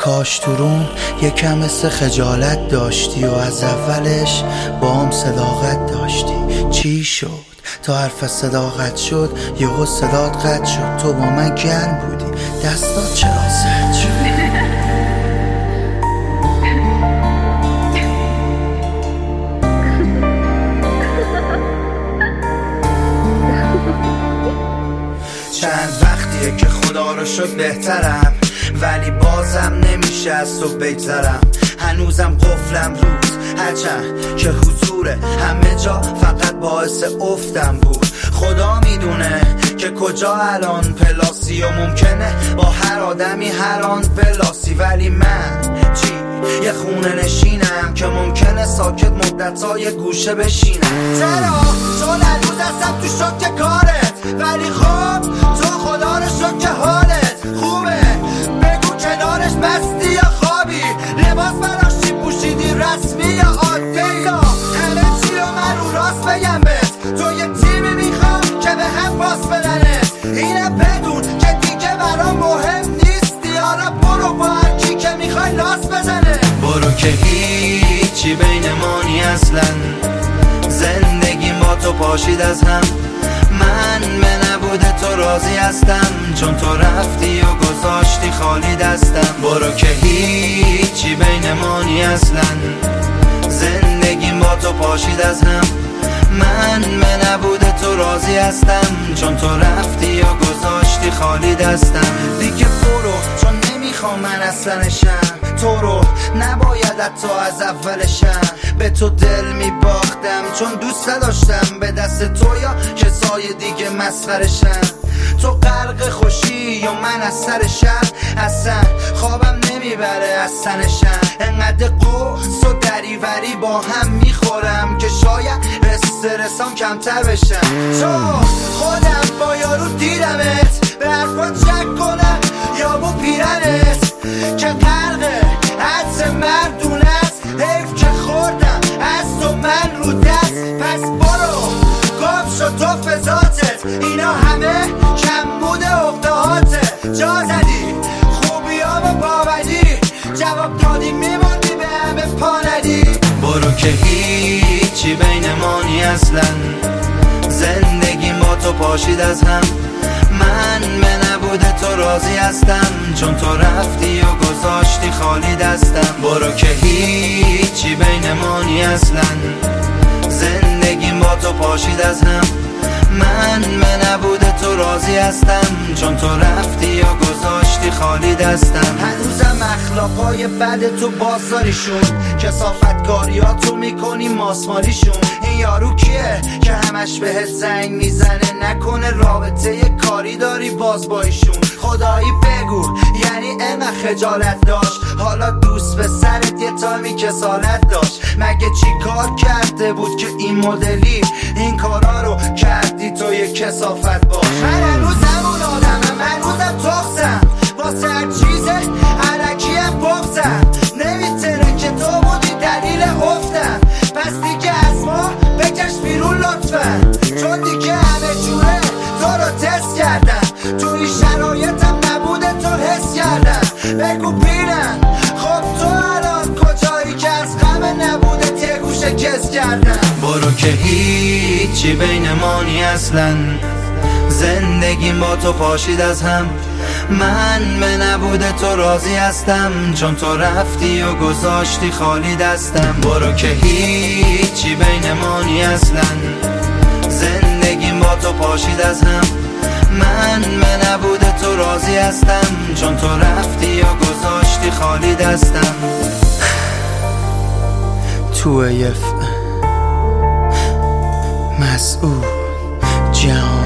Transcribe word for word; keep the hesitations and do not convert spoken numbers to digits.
کاش تو روم یکم مثل خجالت داشتی و از اولش با هم صداقت داشتی. چی شد تا حرف صداقت شد یهو صدات قطع شد؟ تو با من گرم بودی دستات چرا سرد شد؟ چند وقتیه که خدا رو شد بهترم، ولی بازم نمیشه از تو بگذرم. هنوزم قفلم روز هرچند که حضور همه جا فقط باعث افتم بود. خدا میدونه که کجا الان پلاسی و ممکنه با هر آدمی هر آن پلاسی، ولی من چی؟ یه خونه نشینم که ممکنه ساکت مدت‌های گوشه بشینم. چرا؟ چون هنوز هستم تو شوک کارت، ولی خب تو خدا رو شد که حالت خوبه. بگو کنارش مستی یا خوابی، لباس براش چی پوشیدی، رسمی یا عادی؟ یا همه چی رو من رو راست بگم بهت، تو یه تیمی میخوام که به هم پاس بدنت. اینه بدون که دیگه برام مهم نیستی، حالا برو با هر کی که میخوای لاس بزنه. برو که هیچی بین ما نی اصلا، زندگیم با تو پاشید از هم. من به نبود تو راضی هستم، چون تو رفتی و گذاشتی خالی دستم. برو که هیچی بین ما نی اصلا، زندگیم با تو پاشید از هم. من به نبود تو راضی هستم، چون تو رفتی و گذاشتی خالی دستم. دیگه برو چون نمیخوام من اصلا نشم، تو رو نباید حتی از اولشم. به تو دل میباختم چون دوست داشتم به دست تو یا کسای دیگه مسخرشم. تو غرق خوشی یا من از سر شر، اصلا خوابم نمیبره از سنشم. انقدر قوس و دریوری با هم میخورم که شاید استرسام کمتر بشم. تو خودم با یارو دیدمت، به حرفات شک کنم یا با پیرنت که غرق حدس مردون است. حیف که خوردم از تو من رو دست، پس برو گم شد تو فضاتت. اینا همه کم بوده اقدهاته، جا زدی خوبی ها و باوری، جواب دادی میموندی به همه پا ندی. برو که هیچی بین ما نی اصلا، زندگیم با تو پاشید از هم. من به نبود تو راضی هستم، چون تو رفتی و گذاشتی خالی دستم. برو که هیچی بین ما نی اصلا، زندگیم با تو پاشید از هم. من به نبود تو راضی هستم، چون تو رفتی و گذاشتی خالی دستم. هنوزم اخلاقای بد تو بازاریشون، کثافتکاریاتو میکنی ماسمالیشون. این یارو کیه که همش بهت زنگ میزنه؟ نکنه رابطه کاری داری باز با ایشون؟ خدایی بگو یعنی اینقدر خجالت داشت؟ حالا دوست به سرت یه تایمی کسالت داشت؟ مگه چی کار کرده بود که این مدلی این کارا رو کردی تو یه کثافت باش؟ من هنوزم اون آدمم، هنوزم تخصم واسه هر چیزه علکیم بغزم. نمیتونه که تو بودی دلیل افتم، پس دیگه از ما بکش بیرون لطفا، چون دیگه همه جوره تو رو تست کردم. تو این شرایطم نبوده تو حس کردم. بگو بینم خب تو الان کجایی که از غم نبوده یه گوشه کس کردم. برو که هیچی بین ما نی اصلا، زندگیم با تو پاشید از هم. من به نبود تو راضی هستم، چون تو رفتی و گذاشتی خالی دستم. برو که هیچی بین ما نی اصلا، زندگیم با تو پاشید از هم. من به نبود تو راضی هستم، چون تو رفتی و گذاشتی خالی دستم. تو یف مسئول جان